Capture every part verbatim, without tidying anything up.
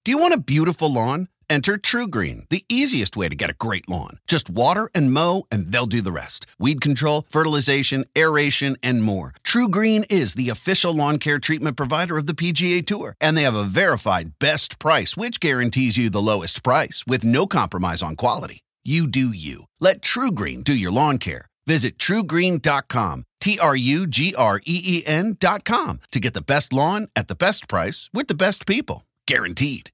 Do you want a beautiful lawn? Enter TruGreen, the easiest way to get a great lawn. Just water and mow, and they'll do the rest. Weed control, fertilization, aeration, and more. TruGreen is the official lawn care treatment provider of the P G A Tour, and they have a verified best price, which guarantees you the lowest price with no compromise on quality. You do you. Let TruGreen do your lawn care. Visit true green dot com, T R U G R E E N dot com, to get the best lawn at the best price with the best people. Guaranteed.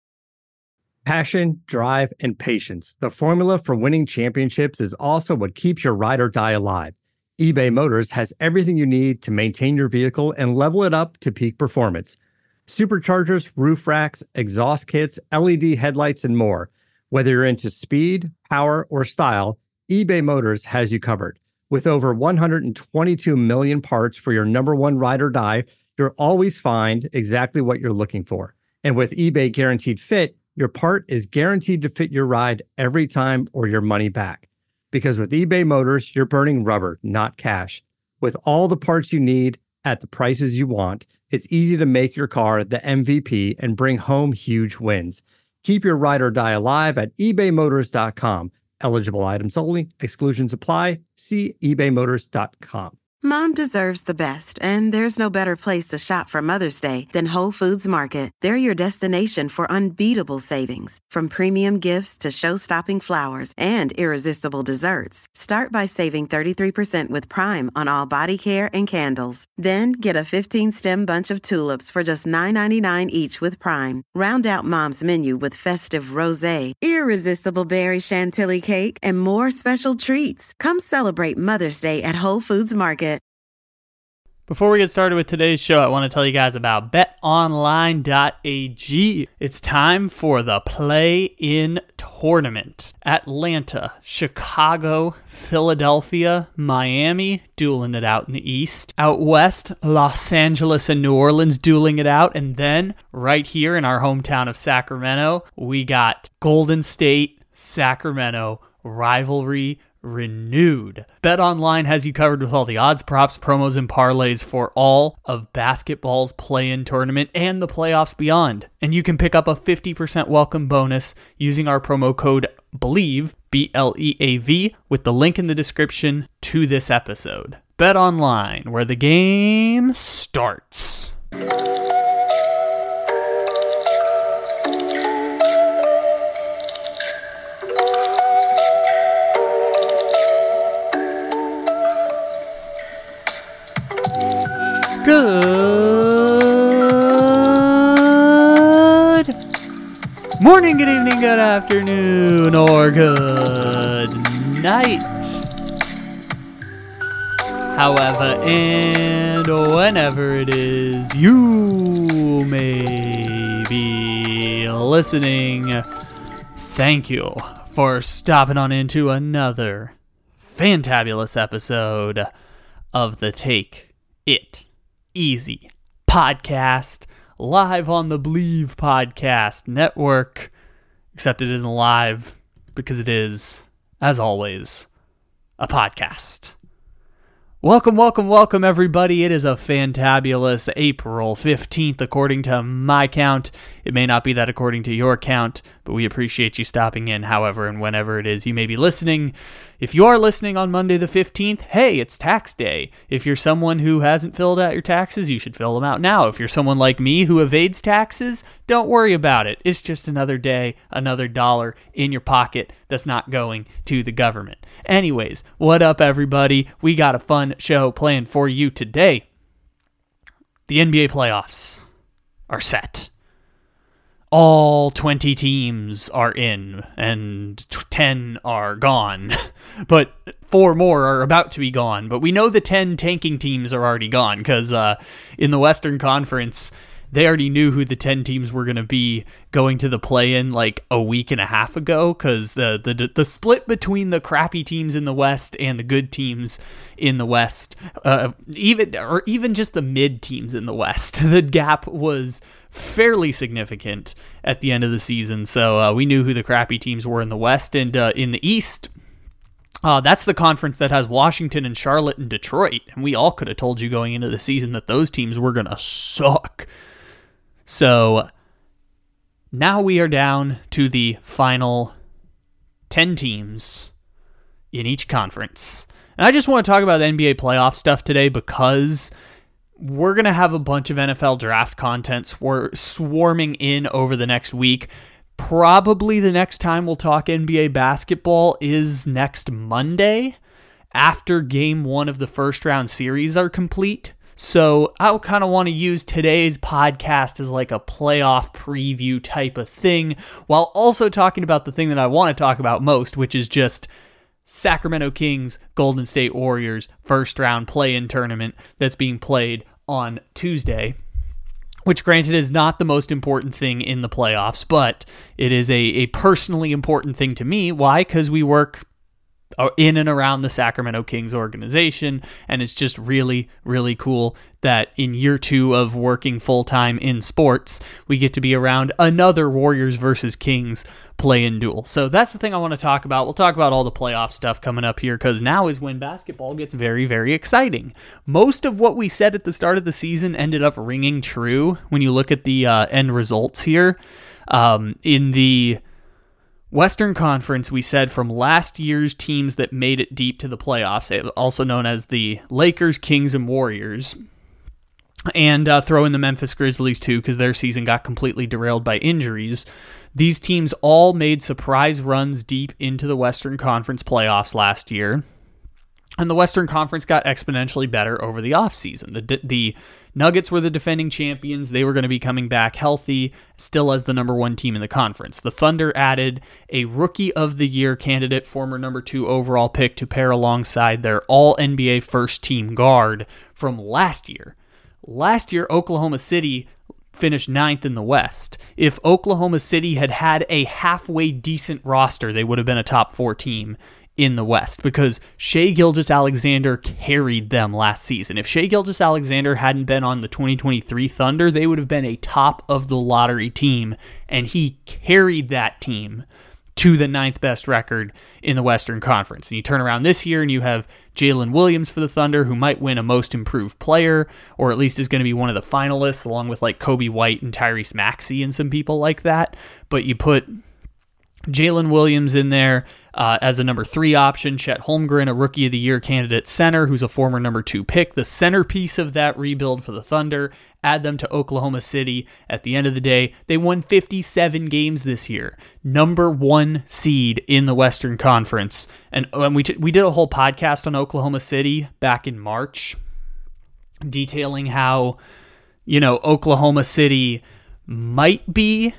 Passion, drive, and patience. The formula for winning championships is also what keeps your ride or die alive. eBay Motors has everything you need to maintain your vehicle and level it up to peak performance. Superchargers, roof racks, exhaust kits, L E D headlights, and more. Whether you're into speed, power, or style, eBay Motors has you covered. With over one hundred twenty-two million parts for your number one ride or die, you'll always find exactly what you're looking for. And with eBay Guaranteed Fit, your part is guaranteed to fit your ride every time or your money back. Because with eBay Motors, you're burning rubber, not cash. With all the parts you need at the prices you want, it's easy to make your car the M V P and bring home huge wins. Keep your ride or die alive at ebay motors dot com. Eligible items only. Exclusions apply. See ebay motors dot com. Mom deserves the best, and there's no better place to shop for Mother's Day than Whole Foods Market. They're your destination for unbeatable savings, from premium gifts to show-stopping flowers and irresistible desserts. Start by saving thirty-three percent with Prime on all body care and candles. Then get a fifteen-stem bunch of tulips for just nine ninety-nine each with Prime. Round out Mom's menu with festive rosé, irresistible berry chantilly cake, and more special treats. Come celebrate Mother's Day at Whole Foods Market. Before we get started with today's show, I want to tell you guys about bet online dot a g. It's time for the play-in tournament. Atlanta, Chicago, Philadelphia, Miami, dueling it out in the East. Out West, Los Angeles and New Orleans dueling it out. And then, right here in our hometown of Sacramento, we got Golden State, Sacramento, rivalry renewed. BetOnline has you covered with all the odds, props, promos, and parlays for all of basketball's play-in tournament and the playoffs beyond. And you can pick up a fifty percent welcome bonus using our promo code BELIEVE, B L E A V, with the link in the description to this episode. BetOnline, where the game starts. Good morning, good evening, good afternoon, or good night. However and whenever it is you may be listening, thank you for stopping on into another fantabulous episode of the Take It Easy podcast, live on the Believe Podcast Network, except it isn't live because it is, as always, a podcast. Welcome, welcome, welcome, everybody. It is a fantabulous April fifteenth, according to my count. It may not be that according to your count, but we appreciate you stopping in, however and whenever it is you may be listening. If you are listening on Monday the fifteenth, hey, it's tax day. If you're someone who hasn't filled out your taxes, you should fill them out now. If you're someone like me who evades taxes, don't worry about it. It's just another day, another dollar in your pocket that's not going to the government. Anyways, what up, everybody? We got a fun show planned for you today. The N B A playoffs are set. All twenty teams are in, and ten are gone. But four more are about to be gone. But we know the ten tanking teams are already gone, because uh, in the Western Conference, they already knew who the ten teams were going to be going to the play-in like a week and a half ago, because the, the the split between the crappy teams in the West and the good teams in the West, uh, even or even just the mid teams in the West, the gap was fairly significant at the end of the season. So uh, we knew who the crappy teams were in the West, and uh, in the East, Uh, that's the conference that has Washington and Charlotte and Detroit, and we all could have told you going into the season that those teams were going to suck. So now we are down to the final ten teams in each conference. And I just want to talk about the N B A playoff stuff today because we're going to have a bunch of N F L draft content swar- swarming in over the next week. Probably the next time we'll talk N B A basketball is next Monday after game one of the first round series are complete. So I kind of want to use today's podcast as like a playoff preview type of thing, while also talking about the thing that I want to talk about most, which is just Sacramento Kings, Golden State Warriors first round play-in tournament that's being played on Tuesday, which granted is not the most important thing in the playoffs, but it is a, a personally important thing to me. Why? Because we work in and around the Sacramento Kings organization, and it's just really, really cool that in year two of working full-time in sports, we get to be around another Warriors versus Kings play-in duel. So that's the thing I want to talk about. We'll talk about all the playoff stuff coming up here, because now is when basketball gets very, very exciting. Most of what we said at the start of the season ended up ringing true when you look at the uh, end results here. Um, in the Western Conference, we said from last year's teams that made it deep to the playoffs, also known as the Lakers, Kings, and Warriors, and uh, throw in the Memphis Grizzlies too, because their season got completely derailed by injuries. These teams all made surprise runs deep into the Western Conference playoffs last year, and the Western Conference got exponentially better over the offseason. The, the Nuggets were the defending champions. They were going to be coming back healthy, still as the number one team in the conference. The Thunder added a Rookie of the Year candidate, former number two overall pick, to pair alongside their all-N B A first-team guard from last year. Last year, Oklahoma City finished ninth in the West. If Oklahoma City had had a halfway decent roster, they would have been a top four team in the West, because Shai Gilgeous-Alexander carried them last season. If Shai Gilgeous-Alexander hadn't been on the twenty twenty-three Thunder, they would have been a top of the lottery team, and he carried that team to the ninth best record in the Western Conference. And you turn around this year and you have Jalen Williams for the Thunder, who might win a most improved player, or at least is going to be one of the finalists, along with like Kobe White and Tyrese Maxey and some people like that. But you put Jalen Williams in there uh, as a number three option, Chet Holmgren, a Rookie of the Year candidate center, who's a former number two pick, the centerpiece of that rebuild for the Thunder. Add them to Oklahoma City. At the end of the day, they won fifty-seven games this year. Number one seed in the Western Conference. And, and we, t- we did a whole podcast on Oklahoma City back in March, detailing how, you know, Oklahoma City might be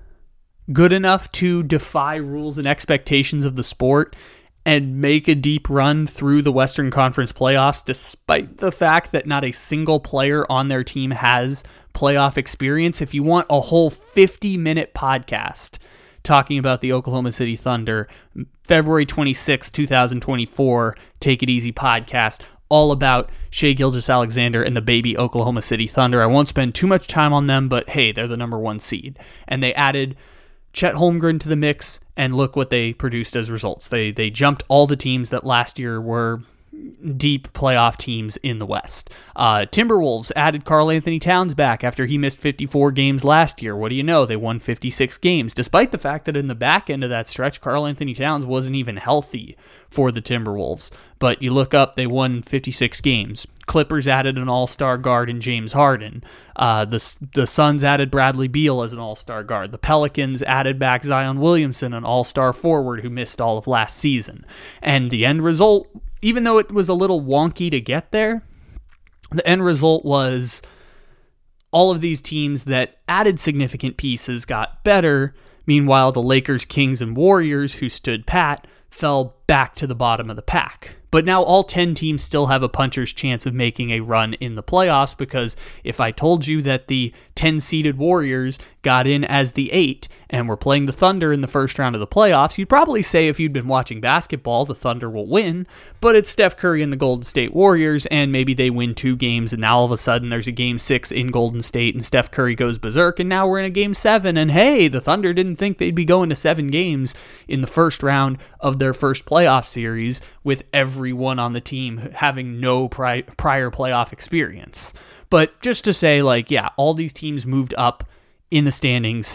good enough to defy rules and expectations of the sport and make a deep run through the Western Conference playoffs, despite the fact that not a single player on their team has playoff experience. If you want a whole fifty-minute podcast talking about the Oklahoma City Thunder, February twenty-sixth, twenty twenty-four, Take It Easy podcast, all about Shai Gilgeous-Alexander and the baby Oklahoma City Thunder. I won't spend too much time on them, but hey, they're the number one seed. And they added Chet Holmgren to the mix, and look what they produced as results. They they jumped all the teams that last year were deep playoff teams in the West. Uh, Timberwolves added Karl-Anthony Towns back after he missed fifty-four games last year. What do you know? They won fifty-six games, despite the fact that in the back end of that stretch, Karl-Anthony Towns wasn't even healthy for the Timberwolves. But you look up, they won fifty-six games. Clippers added an all-star guard in James Harden. Uh, the, the Suns added Bradley Beal as an all-star guard. The Pelicans added back Zion Williamson, an all-star forward who missed all of last season. And the end result, even though it was a little wonky to get there, the end result was all of these teams that added significant pieces got better. Meanwhile, the Lakers, Kings, and Warriors, who stood pat, fell back to the bottom of the pack. But now all ten teams still have a puncher's chance of making a run in the playoffs, because if I told you that the ten-seeded Warriors got in as the eight and were playing the Thunder in the first round of the playoffs, you'd probably say, if you'd been watching basketball, the Thunder will win, but it's Steph Curry and the Golden State Warriors, and maybe they win two games, and now all of a sudden there's a game six in Golden State, and Steph Curry goes berserk, and now we're in a game seven, and hey, the Thunder didn't think they'd be going to seven games in the first round of their first playoff series, with everyone on the team having no pri- prior playoff experience. But just to say, like, yeah, all these teams moved up in the standings.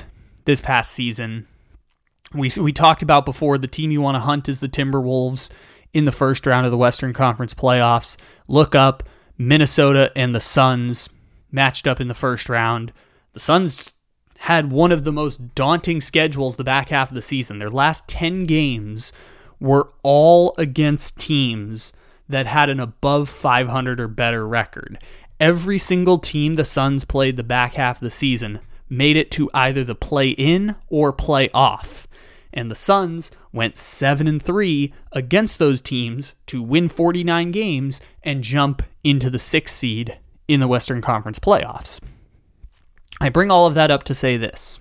this past season. We we talked about before, the team you want to hunt is the Timberwolves in the first round of the Western Conference playoffs. Look up Minnesota and the Suns matched up in the first round. The Suns had one of the most daunting schedules the back half of the season. Their last ten games were all against teams that had an above five hundred or better record. Every single team the Suns played the back half of the season made it to either the play-in or play-off. And the Suns went seven and three against those teams to win forty-nine games and jump into the sixth seed in the Western Conference playoffs. I bring all of that up to say this.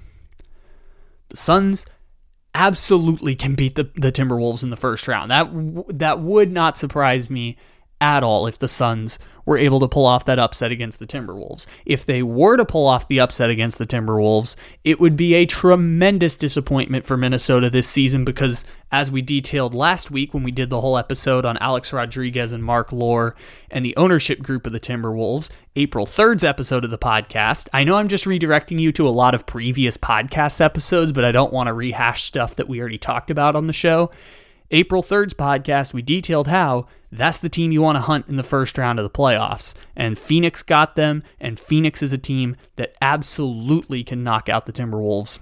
The Suns absolutely can beat the, the Timberwolves in the first round. That that would not surprise me at all if the Suns were able to pull off that upset against the Timberwolves. If they were to pull off the upset against the Timberwolves, it would be a tremendous disappointment for Minnesota this season because, as we detailed last week when we did the whole episode on Alex Rodriguez and Mark Lore and the ownership group of the Timberwolves, April third's episode of the podcast, I know I'm just redirecting you to a lot of previous podcast episodes, but I don't want to rehash stuff that we already talked about on the show. April third's podcast, we detailed how that's the team you want to hunt in the first round of the playoffs. And Phoenix got them, and Phoenix is a team that absolutely can knock out the Timberwolves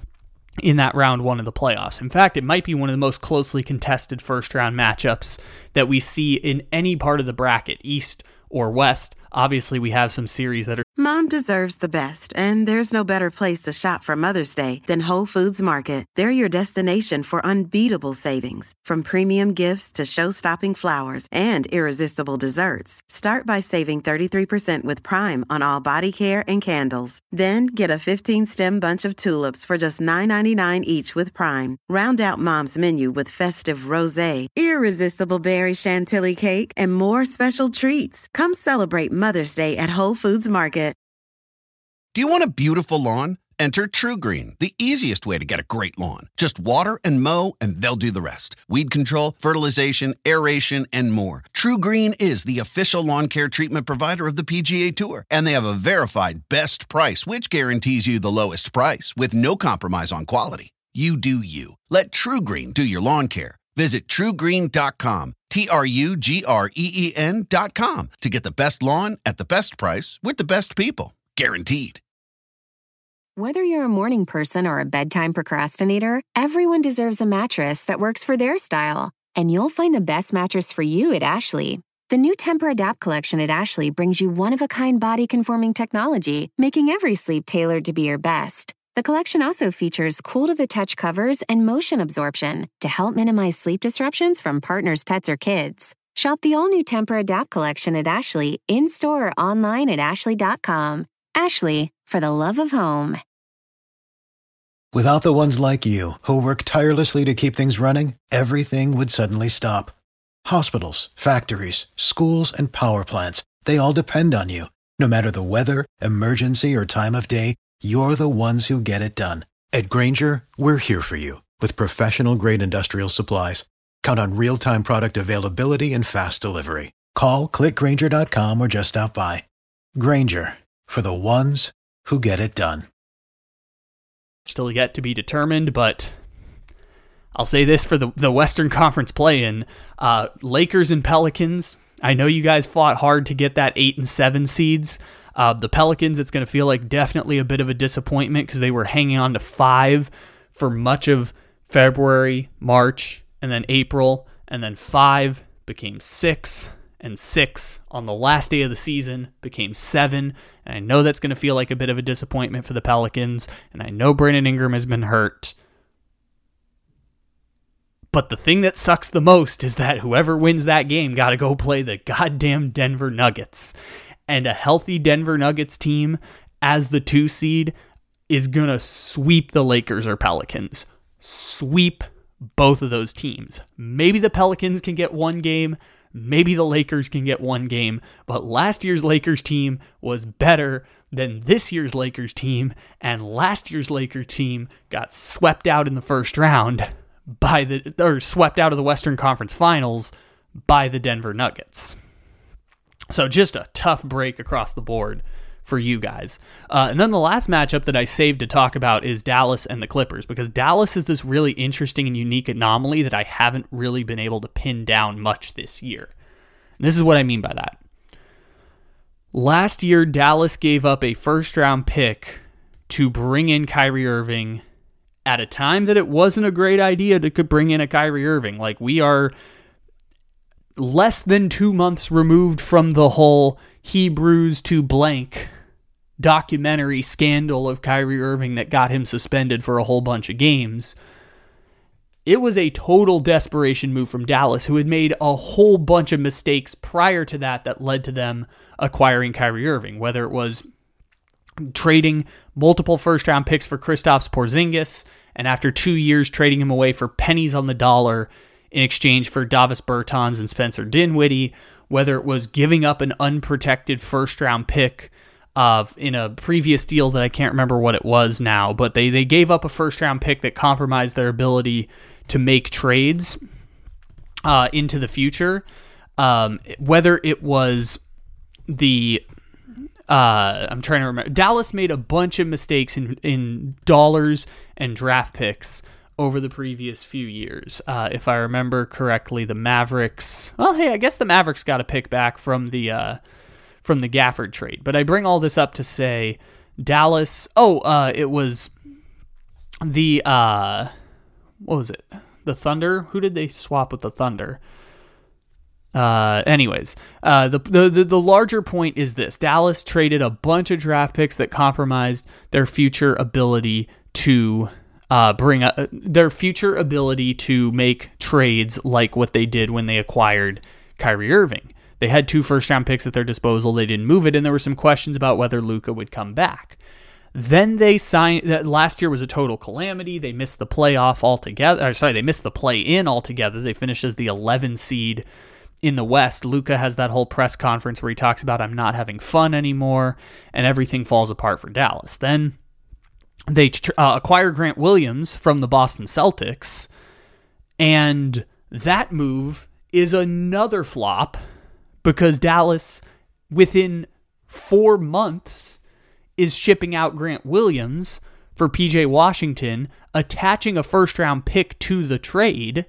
in that round one of the playoffs. In fact, it might be one of the most closely contested first round matchups that we see in any part of the bracket, East or West. Obviously, we have some series that are... Mom deserves the best, and there's no better place to shop for Mother's Day than Whole Foods Market. They're your destination for unbeatable savings, from premium gifts to show-stopping flowers and irresistible desserts. Start by saving thirty-three percent with Prime on all body care and candles. Then get a fifteen-stem bunch of tulips for just nine ninety-nine each with Prime. Round out Mom's menu with festive rosé, irresistible berry chantilly cake, and more special treats. Come celebrate Mother's Day at Whole Foods Market. Do you want a beautiful lawn? Enter TruGreen, the easiest way to get a great lawn. Just water and mow, and they'll do the rest. Weed control, fertilization, aeration, and more. TruGreen is the official lawn care treatment provider of the P G A Tour, and they have a verified best price, which guarantees you the lowest price with no compromise on quality. You do you. Let TruGreen do your lawn care. Visit True Green dot com, T R U G R E E N dot com, to get the best lawn at the best price with the best people. Guaranteed. Whether you're a morning person or a bedtime procrastinator, everyone deserves a mattress that works for their style. And you'll find the best mattress for you at Ashley. The new Temper-Adapt collection at Ashley brings you one-of-a-kind body-conforming technology, making every sleep tailored to be your best. The collection also features cool-to-the-touch covers and motion absorption to help minimize sleep disruptions from partners, pets, or kids. Shop the all-new Temper-Adapt collection at Ashley, in-store or online at ashley dot com. Ashley, for the love of home. Without the ones like you, who work tirelessly to keep things running, everything would suddenly stop. Hospitals, factories, schools, and power plants, they all depend on you. No matter the weather, emergency, or time of day, you're the ones who get it done. At Grainger, we're here for you with professional-grade industrial supplies. Count on real-time product availability and fast delivery. Call, click Grainger dot com, or just stop by. Grainger, for the ones who get it done. Still yet to be determined, but I'll say this for the, the Western Conference play-in. Uh, Lakers and Pelicans, I know you guys fought hard to get that eight and seven seeds. Uh, the Pelicans, it's going to feel like definitely a bit of a disappointment because they were hanging on to five for much of February, March, and then April, and then five became six, and six on the last day of the season became seven. And I know that's going to feel like a bit of a disappointment for the Pelicans, and I know Brandon Ingram has been hurt. But the thing that sucks the most is that whoever wins that game got to go play the goddamn Denver Nuggets. And a healthy Denver Nuggets team as the two seed is going to sweep the Lakers or Pelicans. Sweep both of those teams. Maybe the Pelicans can get one game. Maybe the Lakers can get one game. But last year's Lakers team was better than this year's Lakers team. And last year's Lakers team got swept out in the first round by the, or swept out of the Western Conference Finals by the Denver Nuggets. So just a tough break across the board for you guys. Uh, and then the last matchup that I saved to talk about is Dallas and the Clippers, because Dallas is this really interesting and unique anomaly that I haven't really been able to pin down much this year. And this is what I mean by that. Last year, Dallas gave up a first-round pick to bring in Kyrie Irving at a time that it wasn't a great idea to could bring in a Kyrie Irving. Like, we are less than two months removed from the whole Hebrews to blank documentary scandal of Kyrie Irving that got him suspended for a whole bunch of games. It was a total desperation move from Dallas, who had made a whole bunch of mistakes prior to that that led to them acquiring Kyrie Irving, whether it was trading multiple first-round picks for Kristaps Porzingis, and after two years trading him away for pennies on the dollar in exchange for Davis Bertans and Spencer Dinwiddie, whether it was giving up an unprotected first-round pick of in a previous deal that I can't remember what it was now, but they, they gave up a first-round pick that compromised their ability to make trades uh, into the future, um, whether it was the... Uh, I'm trying to remember. Dallas made a bunch of mistakes in, in dollars and draft picks over the previous few years. Uh, if I remember correctly, the Mavericks... Well, hey, I guess the Mavericks got a pick back from the uh, from the Gafford trade. But I bring all this up to say Dallas... Oh, uh, it was the... Uh, what was it? The Thunder? Who did they swap with the Thunder? Uh, anyways, uh, the, the the larger point is this. Dallas traded a bunch of draft picks that compromised their future ability to uh, bring a, their future ability to make trades like what they did when they acquired Kyrie Irving. They had two first-round picks at their disposal. They didn't move it, and there were some questions about whether Luka would come back. Then they signed... Last year was a total calamity. They missed the playoff altogether. Or sorry, they missed the play-in altogether. They finished as the eleven seed in the West. Luka has that whole press conference where he talks about, I'm not having fun anymore, and everything falls apart for Dallas. Then they uh, acquire Grant Williams from the Boston Celtics, and that move is another flop because Dallas, within four months, is shipping out Grant Williams for P J Washington, attaching a first-round pick to the trade.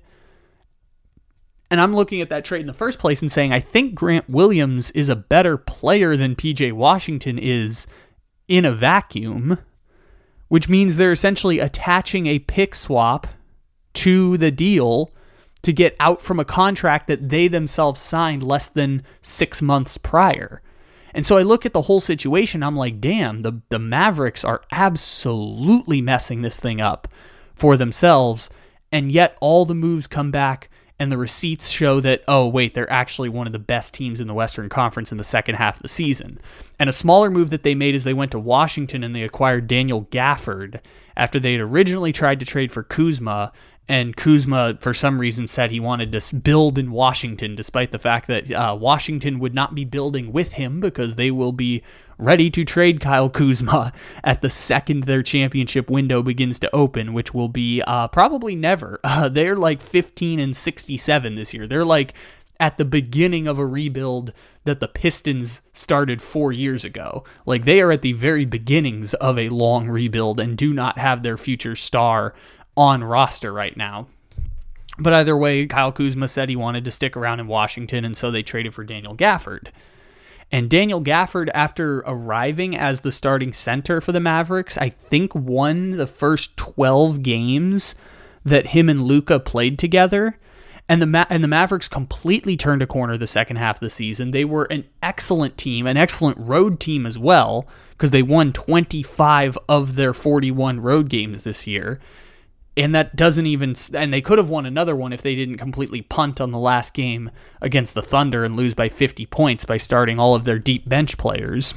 And I'm looking at that trade in the first place and saying, I think Grant Williams is a better player than P J Washington is in a vacuum, which means they're essentially attaching a pick swap to the deal to get out from a contract that they themselves signed less than six months prior. And so I look at the whole situation, I'm like, damn, the, the Mavericks are absolutely messing this thing up for themselves, and yet all the moves come back and the receipts show that, oh, wait, they're actually one of the best teams in the Western Conference in the second half of the season. And a smaller move that they made is they went to Washington and they acquired Daniel Gafford after they had originally tried to trade for Kuzma, and Kuzma, for some reason, said he wanted to build in Washington, despite the fact that uh, Washington would not be building with him because they will be ready to trade Kyle Kuzma at the second their championship window begins to open, which will be uh, probably never. Uh, they're like fifteen and sixty-seven this year. They're like at the beginning of a rebuild that the Pistons started four years ago. Like, they are at the very beginnings of a long rebuild and do not have their future star on roster right now. But either way, Kyle Kuzma said he wanted to stick around in Washington, and so they traded for Daniel Gafford. And Daniel Gafford, after arriving as the starting center for the Mavericks, I think won the first twelve games that him and Luka played together. And the Ma- and the Mavericks completely turned a corner the second half of the season. They were an excellent team, an excellent road team as well, because they won twenty-five of their forty-one road games this year. And that doesn't even, and they could have won another one if they didn't completely punt on the last game against the Thunder and lose by fifty points by starting all of their deep bench players.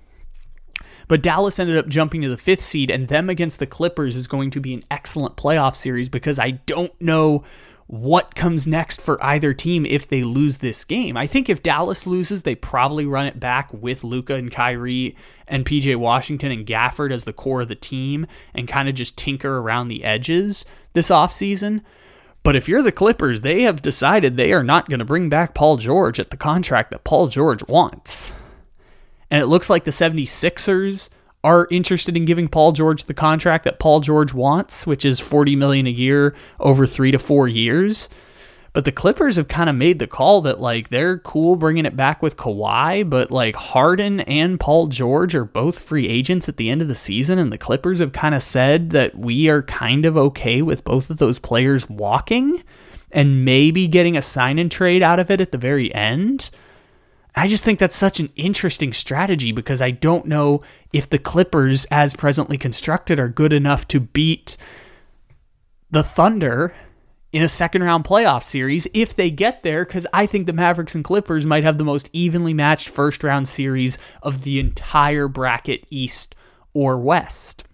But Dallas ended up jumping to the fifth seed, and them against the Clippers is going to be an excellent playoff series because I don't know what comes next for either team if they lose this game. I think if Dallas loses, they probably run it back with Luka and Kyrie and P J Washington and Gafford as the core of the team and kind of just tinker around the edges this offseason. But if you're the Clippers, they have decided they are not going to bring back Paul George at the contract that Paul George wants. And it looks like the seventy-sixers are interested in giving Paul George the contract that Paul George wants, which is forty million dollars a year over three to four years. But the Clippers have kind of made the call that, like, they're cool bringing it back with Kawhi, but, like, Harden and Paul George are both free agents at the end of the season, and the Clippers have kind of said that we are kind of okay with both of those players walking and maybe getting a sign-and trade out of it at the very end. I just think that's such an interesting strategy because I don't know if the Clippers, as presently constructed, are good enough to beat the Thunder in a second round playoff series if they get there, because I think the Mavericks and Clippers might have the most evenly matched first round series of the entire bracket, East or West.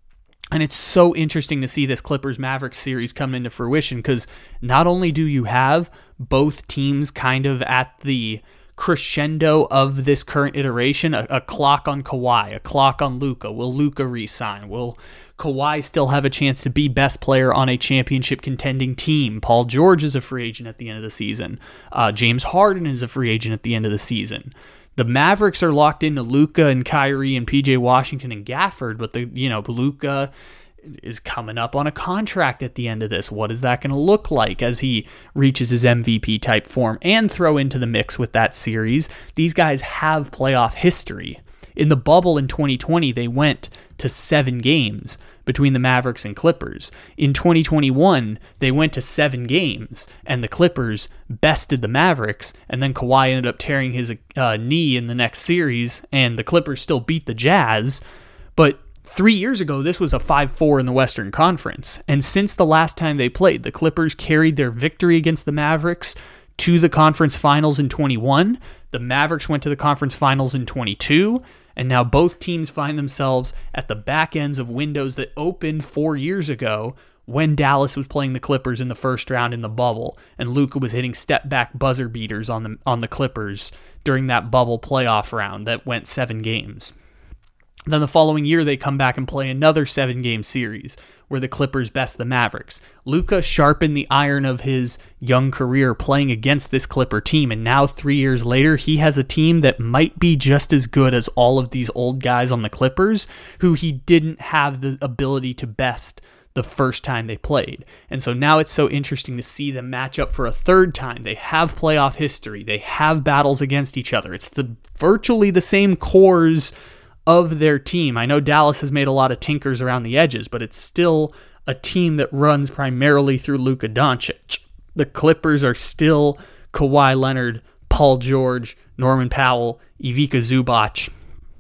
And it's so interesting to see this Clippers-Mavericks series come into fruition because not only do you have both teams kind of at the crescendo of this current iteration, a, a clock on Kawhi, a clock on Luka. Will Luka re-sign? Will Kawhi still have a chance to be best player on a championship contending team? Paul George is a free agent at the end of the season. Uh, James Harden is a free agent at the end of the season. The Mavericks are locked into Luka and Kyrie and P J Washington and Gafford, but the you know Luka is coming up on a contract at the end of this. What is that going to look like as he reaches his M V P type form? And throw into the mix with that series, these guys have playoff history. In the bubble in twenty twenty, they went to seven games between the Mavericks and Clippers. In twenty twenty-one, they went to seven games, and the Clippers bested the Mavericks, and then Kawhi ended up tearing his uh, knee in the next series, and the Clippers still beat the Jazz. But three years ago, this was a five four in the Western Conference, and since the last time they played, the Clippers carried their victory against the Mavericks to the conference finals in twenty-one. The Mavericks went to the conference finals in twenty-two, and now both teams find themselves at the back ends of windows that opened four years ago when Dallas was playing the Clippers in the first round in the bubble, and Luka was hitting step-back buzzer beaters on the on the Clippers during that bubble playoff round that went seven games. Then the following year, they come back and play another seven-game series where the Clippers best the Mavericks. Luka sharpened the iron of his young career playing against this Clipper team, and now three years later, he has a team that might be just as good as all of these old guys on the Clippers who he didn't have the ability to best the first time they played. And so now it's so interesting to see them match up for a third time. They have playoff history. They have battles against each other. It's the virtually the same cores of their team. I know Dallas has made a lot of tinkers around the edges, but it's still a team that runs primarily through Luka Doncic. The Clippers are still Kawhi Leonard, Paul George, Norman Powell, Ivica Zubac,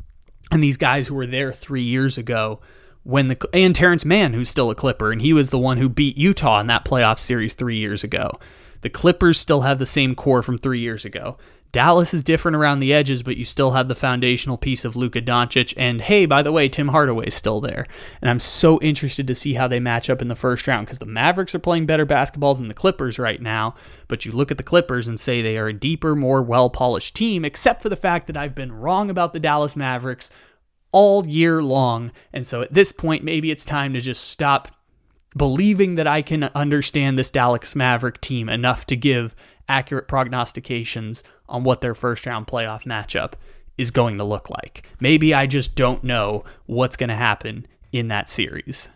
and these guys who were there three years ago when the and Terrence Mann, who's still a Clipper, and he was the one who beat Utah in that playoff series three years ago. The Clippers still have the same core from three years ago. Dallas is different around the edges, but you still have the foundational piece of Luka Doncic, and hey, by the way, Tim Hardaway is still there. And I'm so interested to see how they match up in the first round, because the Mavericks are playing better basketball than the Clippers right now, but you look at the Clippers and say they are a deeper, more well-polished team, except for the fact that I've been wrong about the Dallas Mavericks all year long, and so at this point, maybe it's time to just stop believing that I can understand this Dallas Maverick team enough to give accurate prognostications on what their first round playoff matchup is going to look like. Maybe I just don't know what's going to happen in that series.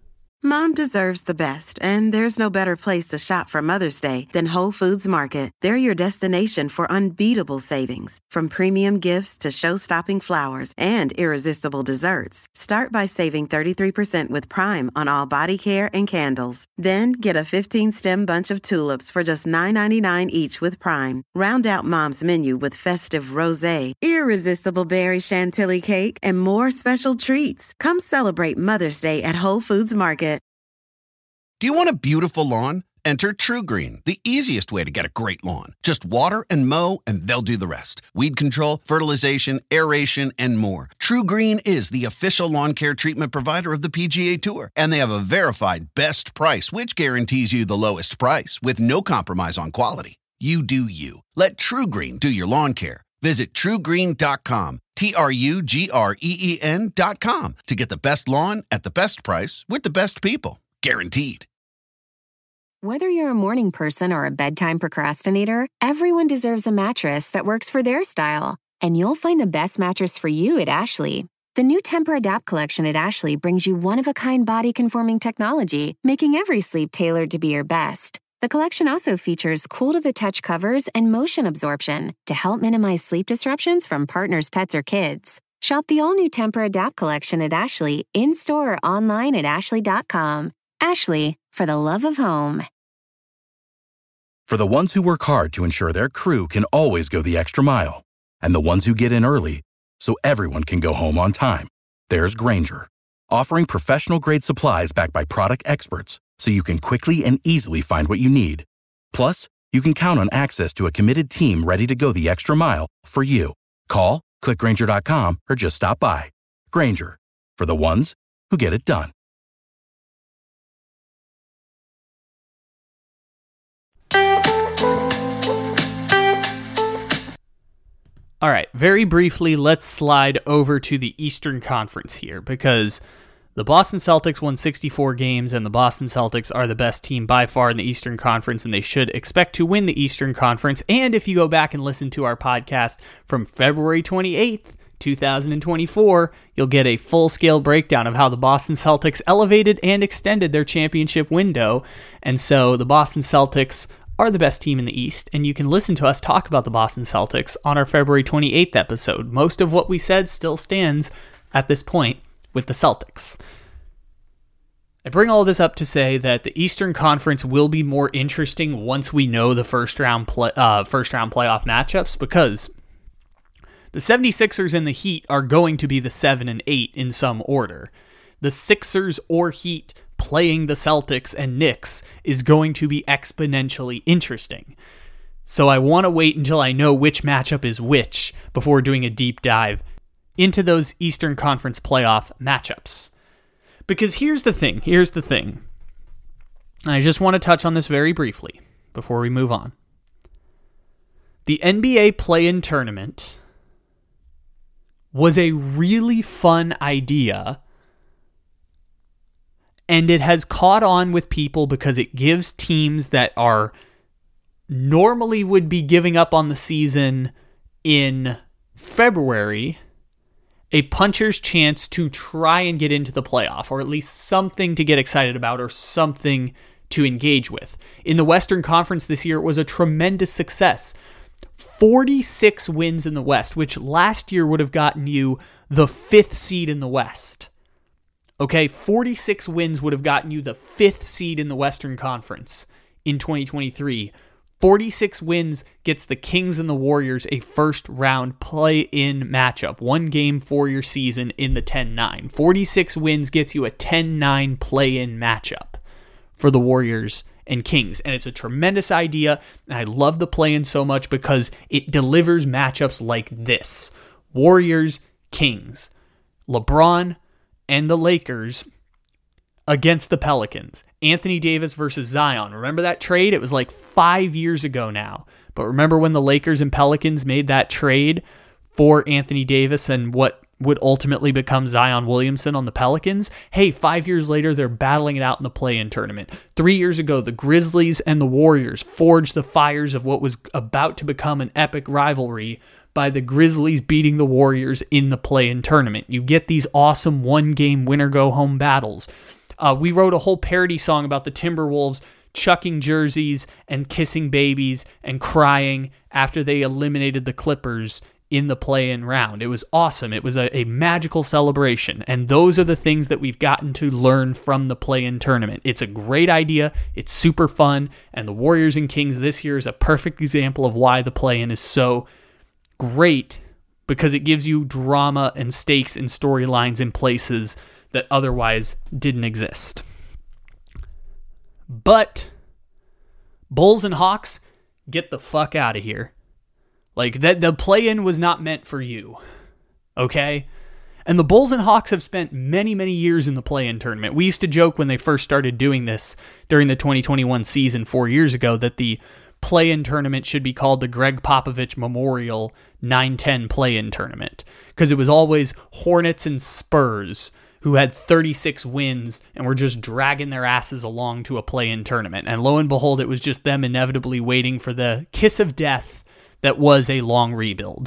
Mom deserves the best, and there's no better place to shop for Mother's Day than Whole Foods Market. They're your destination for unbeatable savings, from premium gifts to show-stopping flowers and irresistible desserts. Start by saving thirty-three percent with Prime on all body care and candles. Then get a fifteen-stem bunch of tulips for just nine ninety-nine each with Prime. Round out Mom's menu with festive rosé, irresistible berry chantilly cake, and more special treats. Come celebrate Mother's Day at Whole Foods Market. Do you want a beautiful lawn? Enter TruGreen, the easiest way to get a great lawn. Just water and mow, and they'll do the rest. Weed control, fertilization, aeration, and more. TruGreen is the official lawn care treatment provider of the P G A Tour, and they have a verified best price, which guarantees you the lowest price with no compromise on quality. You do you. Let TruGreen do your lawn care. Visit True Green dot com, T R U G R E E N dot com, to get the best lawn at the best price with the best people. Guaranteed. Whether you're a morning person or a bedtime procrastinator, everyone deserves a mattress that works for their style. And you'll find the best mattress for you at Ashley. The new Temper-Adapt collection at Ashley brings you one-of-a-kind body-conforming technology, making every sleep tailored to be your best. The collection also features cool-to-the-touch covers and motion absorption to help minimize sleep disruptions from partners, pets, or kids. Shop the all-new Temper-Adapt collection at Ashley, in-store or online at ashley dot com. Ashley, for the love of home. For the ones who work hard to ensure their crew can always go the extra mile, and the ones who get in early so everyone can go home on time, there's Grainger, offering professional-grade supplies backed by product experts so you can quickly and easily find what you need. Plus, you can count on access to a committed team ready to go the extra mile for you. Call, click Grainger dot com, or just stop by. Grainger, for the ones who get it done. All right, very briefly, let's slide over to the Eastern Conference here, because the Boston Celtics won sixty-four games, and the Boston Celtics are the best team by far in the Eastern Conference, and they should expect to win the Eastern Conference. And if you go back and listen to our podcast from February twenty-eighth, twenty twenty-four, you'll get a full-scale breakdown of how the Boston Celtics elevated and extended their championship window. And so the Boston Celtics are the best team in the East, and you can listen to us talk about the Boston Celtics on our February twenty-eighth episode. Most of what we said still stands at this point with the Celtics. I bring all this up to say that the Eastern Conference will be more interesting once we know the first round play, uh, first round playoff matchups, because the seventy-sixers and the Heat are going to be the seven and eight in some order. The Sixers or Heat playing the Celtics and Knicks is going to be exponentially interesting. So I want to wait until I know which matchup is which before doing a deep dive into those Eastern Conference playoff matchups. Because here's the thing, here's the thing. I just want to touch on this very briefly before we move on. The N B A play-in tournament was a really fun idea, and it has caught on with people because it gives teams that are normally would be giving up on the season in February a puncher's chance to try and get into the playoff, or at least something to get excited about or something to engage with. In the Western Conference this year, it was a tremendous success. forty-six wins in the West, which last year would have gotten you the fifth seed in the West. Okay, forty-six wins would have gotten you the fifth seed in the Western Conference in twenty twenty-three. forty-six wins gets the Kings and the Warriors a first-round play-in matchup. One game for your season in the ten nine. forty-six wins gets you a ten nine play-in matchup for the Warriors and Kings. And it's a tremendous idea, and I love the play-in so much because it delivers matchups like this. Warriors, Kings. LeBron and the Lakers against the Pelicans. Anthony Davis versus Zion. Remember that trade? It was like five years ago now. But remember when the Lakers and Pelicans made that trade for Anthony Davis and what would ultimately become Zion Williamson on the Pelicans? Hey, five years later, they're battling it out in the play-in tournament. Three years ago, the Grizzlies and the Warriors forged the fires of what was about to become an epic rivalry by the Grizzlies beating the Warriors in the play-in tournament. You get these awesome one-game winner-go-home battles. Uh, we wrote a whole parody song about the Timberwolves chucking jerseys and kissing babies and crying after they eliminated the Clippers in the play-in round. It was awesome. It was a, a magical celebration, and those are the things that we've gotten to learn from the play-in tournament. It's a great idea. It's super fun, and the Warriors and Kings this year is a perfect example of why the play-in is so great, because it gives you drama and stakes and storylines in places that otherwise didn't exist. But Bulls and Hawks, get the fuck out of here. Like, that the play-in was not meant for you. Okay? And the Bulls and Hawks have spent many, many years in the play-in tournament. We used to joke when they first started doing this during the twenty twenty-one season four years ago that the play-in tournament should be called the Greg Popovich Memorial nine ten play-in tournament, because it was always Hornets and Spurs who had thirty-six wins and were just dragging their asses along to a play-in tournament. And lo and behold, it was just them inevitably waiting for the kiss of death that was a long rebuild.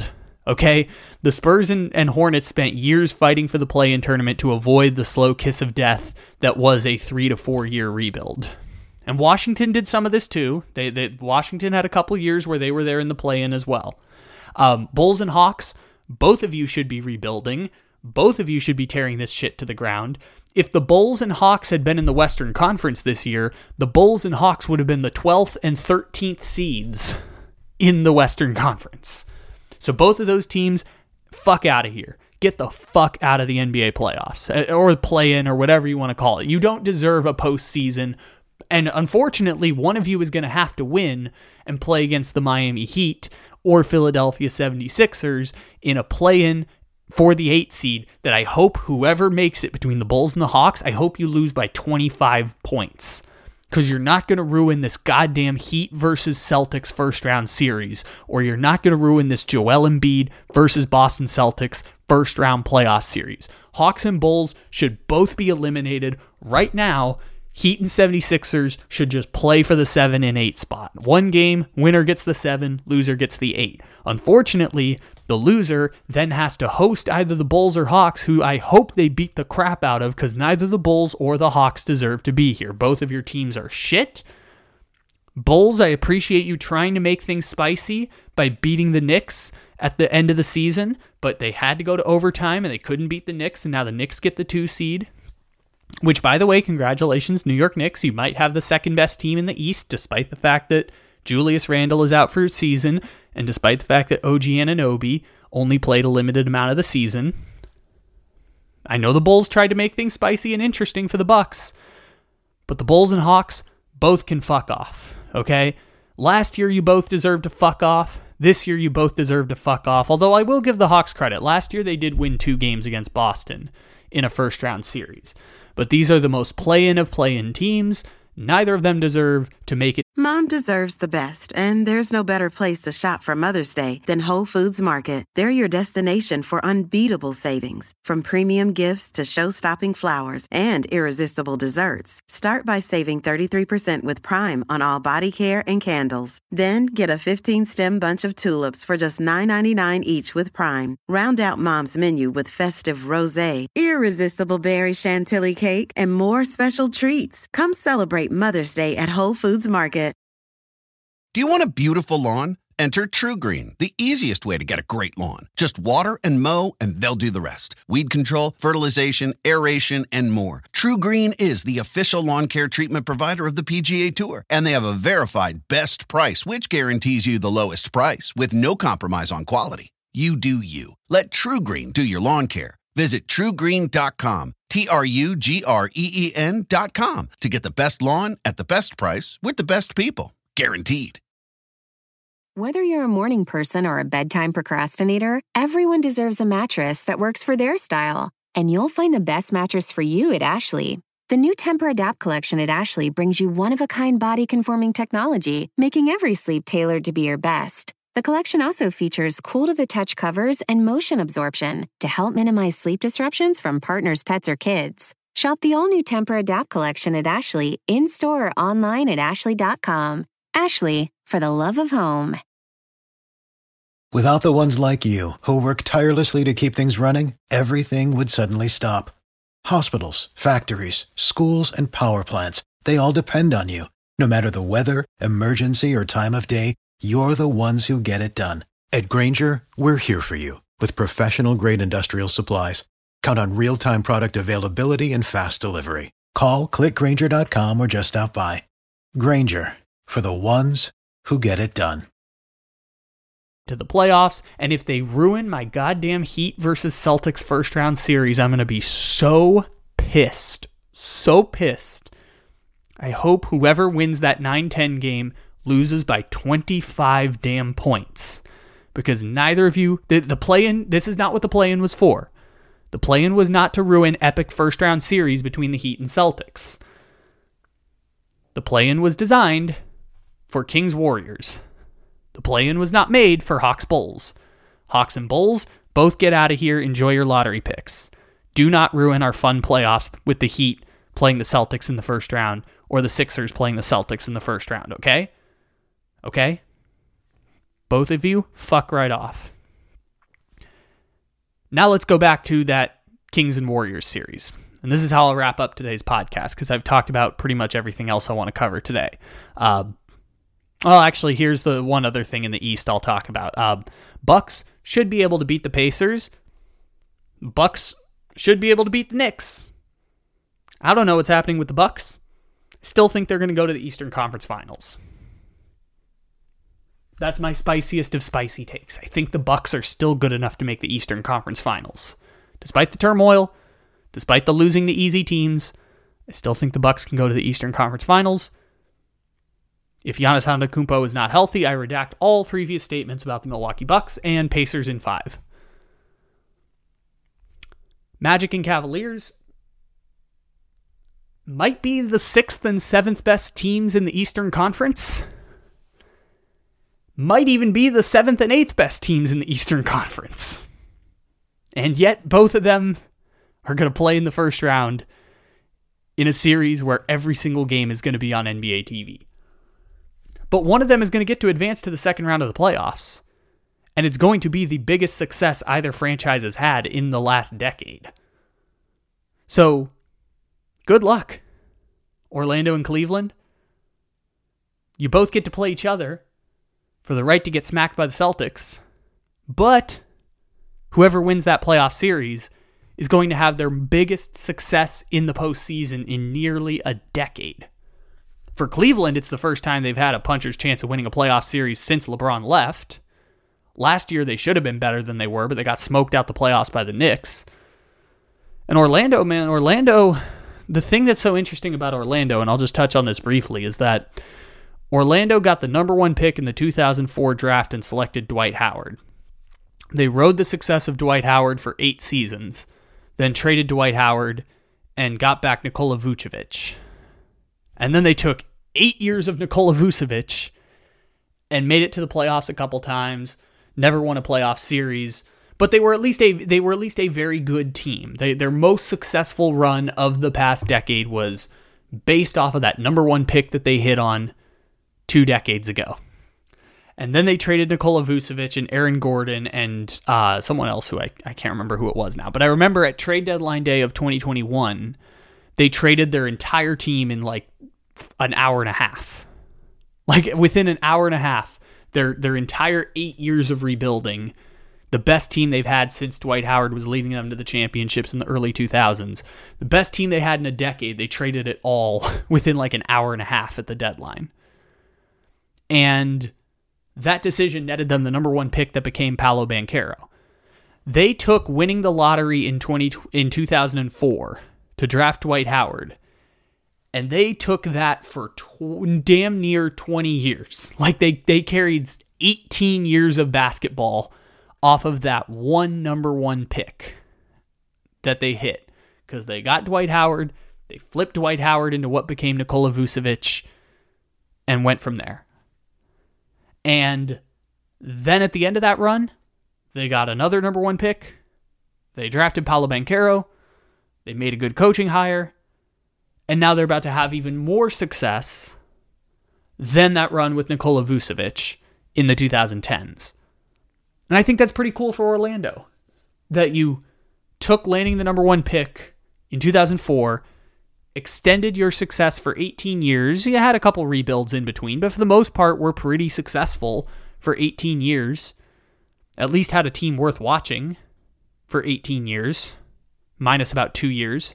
Okay, the Spurs and, and Hornets spent years fighting for the play-in tournament to avoid the slow kiss of death that was a three to four year rebuild. And Washington did some of this too. They, they Washington had a couple years where they were there in the play-in as well. Um, Bulls and Hawks, both of you should be rebuilding. Both of you should be tearing this shit to the ground. If the Bulls and Hawks had been in the Western Conference this year, the Bulls and Hawks would have been the twelfth and thirteenth seeds in the Western Conference. So both of those teams, fuck out of here. Get the fuck out of the N B A playoffs, or play-in, or whatever you want to call it. You don't deserve a postseason, and unfortunately, one of you is going to have to win and play against the Miami Heat or Philadelphia seventy-sixers in a play-in for the eight seed that I hope whoever makes it between the Bulls and the Hawks, I hope you lose by twenty-five points. Because you're not going to ruin this goddamn Heat versus Celtics first round series, or you're not going to ruin this Joel Embiid versus Boston Celtics first round playoff series. Hawks and Bulls should both be eliminated right now. Heat and seventy-sixers should just play for the seven and eight spot. One game, winner gets the seven, loser gets the eight. Unfortunately, the loser then has to host either the Bulls or Hawks, who I hope they beat the crap out of, because neither the Bulls or the Hawks deserve to be here. Both of your teams are shit. Bulls, I appreciate you trying to make things spicy by beating the Knicks at the end of the season, but they had to go to overtime and they couldn't beat the Knicks, and now the Knicks get the two seed. Which, by the way, congratulations, New York Knicks. You might have the second best team in the East, despite the fact that Julius Randle is out for a season, and despite the fact that O G Anunoby only played a limited amount of the season. I know the Bulls tried to make things spicy and interesting for the Bucks, but the Bulls and Hawks both can fuck off, okay? Last year, you both deserved to fuck off. This year, you both deserve to fuck off, although I will give the Hawks credit. Last year, they did win two games against Boston in a first-round series. But these are the most play-in of play-in teams. Neither of them deserve to make it. Mom deserves the best, and there's no better place to shop for Mother's Day than Whole Foods Market. They're your destination for unbeatable savings, from premium gifts to show-stopping flowers and irresistible desserts. Start by saving thirty-three percent with Prime on all body care and candles. Then get a fifteen-stem bunch of tulips for just nine ninety-nine each with Prime. Round out Mom's menu with festive rosé, irresistible berry chantilly cake, and more special treats. Come celebrate Mother's Day at Whole Foods Market. Do you want a beautiful lawn? Enter TruGreen, the easiest way to get a great lawn. Just water and mow, and they'll do the rest. Weed control, fertilization, aeration, and more. TruGreen is the official lawn care treatment provider of the P G A Tour, and they have a verified best price, which guarantees you the lowest price with no compromise on quality. You do you. Let TruGreen do your lawn care. Visit True Green dot com, T R U G R E E N dot com, to get the best lawn at the best price with the best people. Guaranteed. Whether you're a morning person or a bedtime procrastinator, everyone deserves a mattress that works for their style. And you'll find the best mattress for you at Ashley. The new Tempur-Adapt collection at Ashley brings you one-of-a-kind body-conforming technology, making every sleep tailored to be your best. The collection also features cool-to-the-touch covers and motion absorption to help minimize sleep disruptions from partners, pets, or kids. Shop the all-new Tempur-Adapt collection at Ashley, in-store or online at ashley dot com. Ashley, for the love of home. Without the ones like you, who work tirelessly to keep things running, everything would suddenly stop. Hospitals, factories, schools, and power plants, they all depend on you. No matter the weather, emergency, or time of day, you're the ones who get it done. At Grainger, we're here for you with professional-grade industrial supplies. Count on real-time product availability and fast delivery. Call, click Grainger dot com, or just stop by. Grainger, for the ones who get it done. To the playoffs, and if they ruin my goddamn Heat versus Celtics first round series, I'm going to be so pissed. So pissed. I hope whoever wins that nine ten game loses by twenty-five damn points. Because neither of you, the, the play-in, this is not what the play-in was for. The play-in was not to ruin epic first round series between the Heat and Celtics. The play-in was designed for Kings Warriors. The play-in was not made for Hawks Bulls. Hawks and Bulls, both get out of here. Enjoy your lottery picks. Do not ruin our fun playoffs with the Heat playing the Celtics in the first round or the Sixers playing the Celtics in the first round, okay? Okay? Both of you, fuck right off. Now let's go back to that Kings and Warriors series. And this is how I'll wrap up today's podcast, because I've talked about pretty much everything else I want to cover today. Uh, well, actually, here's the one other thing in the East I'll talk about. Uh, Bucks should be able to beat the Pacers. Bucks should be able to beat the Knicks. I don't know what's happening with the Bucks. Still think they're going to go to the Eastern Conference Finals. That's my spiciest of spicy takes. I think the Bucks are still good enough to make the Eastern Conference Finals. Despite the turmoil, despite the losing the easy teams, I still think the Bucks can go to the Eastern Conference Finals. If Giannis Antetokounmpo is not healthy, I redact all previous statements about the Milwaukee Bucks and Pacers in five. Magic and Cavaliers might be the sixth and seventh best teams in the Eastern Conference. Might even be the seventh and eighth best teams in the Eastern Conference. And yet, both of them are going to play in the first round in a series where every single game is going to be on N B A T V. But one of them is going to get to advance to the second round of the playoffs. And it's going to be the biggest success either franchise has had in the last decade. So, good luck, Orlando and Cleveland. You both get to play each other for the right to get smacked by the Celtics. But whoever wins that playoff series is going to have their biggest success in the postseason in nearly a decade. For Cleveland, it's the first time they've had a puncher's chance of winning a playoff series since LeBron left. Last year, they should have been better than they were, but they got smoked out the playoffs by the Knicks. And Orlando, man, Orlando, the thing that's so interesting about Orlando, and I'll just touch on this briefly, is that Orlando got the number one pick in the two thousand four draft and selected Dwight Howard. They rode the success of Dwight Howard for eight seasons, then traded Dwight Howard and got back Nikola Vucevic. And then they took eight years of Nikola Vucevic and made it to the playoffs a couple times, never won a playoff series, but they were at least a they were at least a very good team. They, their most successful run of the past decade was based off of that number one pick that they hit on two decades ago. And then they traded Nikola Vucevic and Aaron Gordon and uh, someone else who I, I can't remember who it was now. But I remember at trade deadline day of twenty twenty-one, they traded their entire team in like an hour and a half. Like within an hour and a half, their their entire eight years of rebuilding, the best team they've had since Dwight Howard was leading them to the championships in the early two thousands, the best team they had in a decade, they traded it all within like an hour and a half at the deadline. And that decision netted them the number one pick that became Paolo Banchero. They took winning the lottery in twenty in two thousand four to draft Dwight Howard, and they took that for tw- damn near twenty years. Like they they carried eighteen years of basketball off of that one number one pick that they hit, because they got Dwight Howard, they flipped Dwight Howard into what became Nikola Vucevic, and went from there. And then at the end of that run, they got another number one pick. They drafted Paolo Banchero. They made a good coaching hire. And now they're about to have even more success than that run with Nikola Vucevic in the twenty tens. And I think that's pretty cool for Orlando, that you took landing the number one pick in two thousand four, extended your success for eighteen years. You had a couple rebuilds in between, but for the most part, were pretty successful for eighteen years. At least had a team worth watching for eighteen years, minus about two years.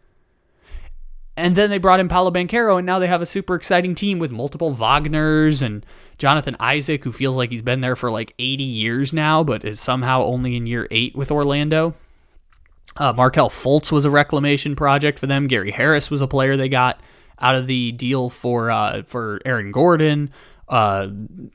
And then they brought in Paolo Banchero, and now they have a super exciting team with multiple Wagners and Jonathan Isaac, who feels like he's been there for like eighty years now, but is somehow only in year eight with Orlando. Uh, Markelle Fultz was a reclamation project for them. Gary Harris was a player they got out of the deal for uh, for Aaron Gordon. Uh,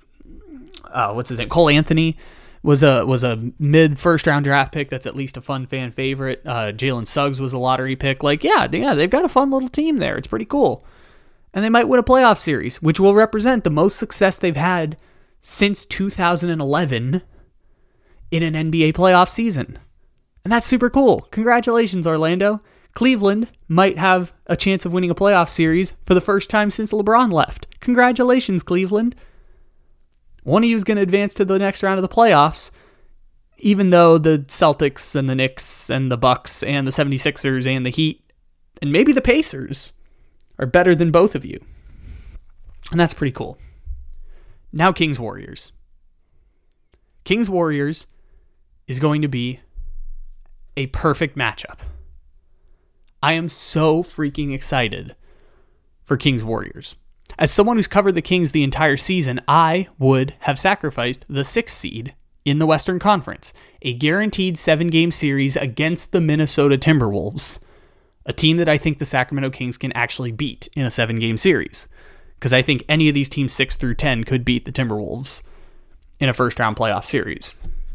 uh, what's his name? Cole Anthony was a was a mid first round draft pick that's at least a fun fan favorite. Uh, Jalen Suggs was a lottery pick. Like, yeah, yeah, they've got a fun little team there. It's pretty cool. And they might win a playoff series, which will represent the most success they've had since two thousand eleven in an N B A playoff season. And that's super cool. Congratulations, Orlando. Cleveland might have a chance of winning a playoff series for the first time since LeBron left. Congratulations, Cleveland. One of you is going to advance to the next round of the playoffs. even though the Celtics and the Knicks and the Bucks and the seventy-sixers and the Heat and maybe the Pacers are better than both of you. And that's pretty cool. Now Kings Warriors. Kings Warriors is going to be a perfect matchup. I am so freaking excited for Kings Warriors. As someone who's covered the Kings the entire season, I would have sacrificed the sixth seed in the Western Conference, a guaranteed seven-game series against the Minnesota Timberwolves, a team that I think the Sacramento Kings can actually beat in a seven-game series, because I think any of these teams six through ten could beat the Timberwolves in a first-round playoff series.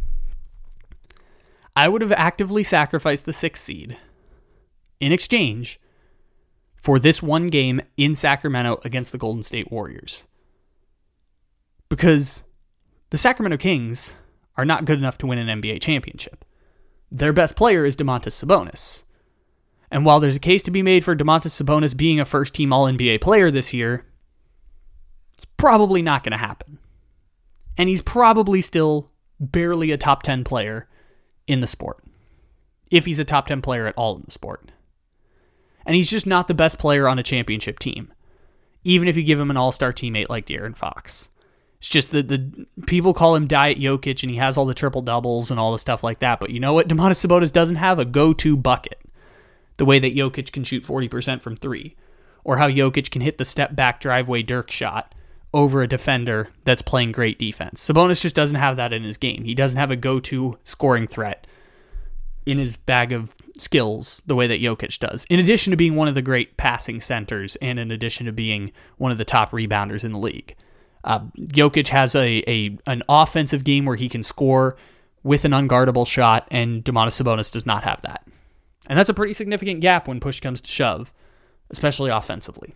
I would have actively sacrificed the sixth seed in exchange for this one game in Sacramento against the Golden State Warriors. Because the Sacramento Kings are not good enough to win an N B A championship. Their best player is Domantas Sabonis. And while there's a case to be made for Domantas Sabonis being a first-team All N B A player this year, it's probably not going to happen. And he's probably still barely a top ten player in the sport, if he's a top ten player at all in the sport. And he's just not the best player on a championship team, even if you give him an all-star teammate like De'Aaron Fox. It's just that the people call him Diet Jokic, and he has all the triple-doubles and all the stuff like that. But you know what? Domantas Sabonis doesn't have a go-to bucket the way that Jokic can shoot forty percent from three, or how Jokic can hit the step-back driveway Dirk shot over a defender that's playing great defense. Sabonis just doesn't have that in his game. He doesn't have a go-to scoring threat in his bag of skills the way that Jokic does, in addition to being one of the great passing centers and in addition to being one of the top rebounders in the league. Uh, Jokic has a, a an offensive game where he can score with an unguardable shot, and Domantas Sabonis does not have that. And that's a pretty significant gap when push comes to shove, especially offensively.